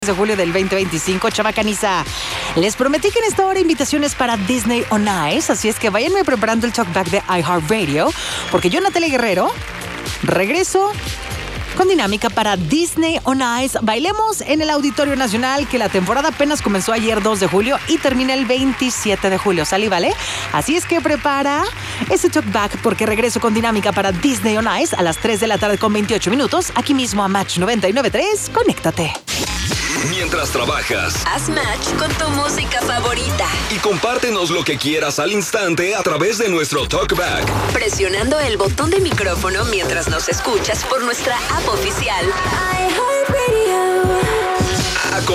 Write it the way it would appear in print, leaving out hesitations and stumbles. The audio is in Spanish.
de julio del 2025, Chavacaniza. Les prometí que en esta hora invitaciones para Disney on Ice, así es que váyanme preparando el talkback de iHeartRadio, porque yo, Natalia Guerrero, regreso con dinámica para Disney on Ice. Bailemos en el Auditorio Nacional, que la temporada apenas comenzó ayer 2 de julio y termina el 27 de julio. ¿Sale, vale? Así es que prepara ese talkback porque regreso con dinámica para Disney on Ice a las 3 de la tarde con 28 minutos, aquí mismo a Match 99.3. Conéctate. Mientras trabajas, haz match con tu música favorita y compártenos lo que quieras al instante a través de nuestro talkback, presionando el botón de micrófono mientras nos escuchas por nuestra app oficial.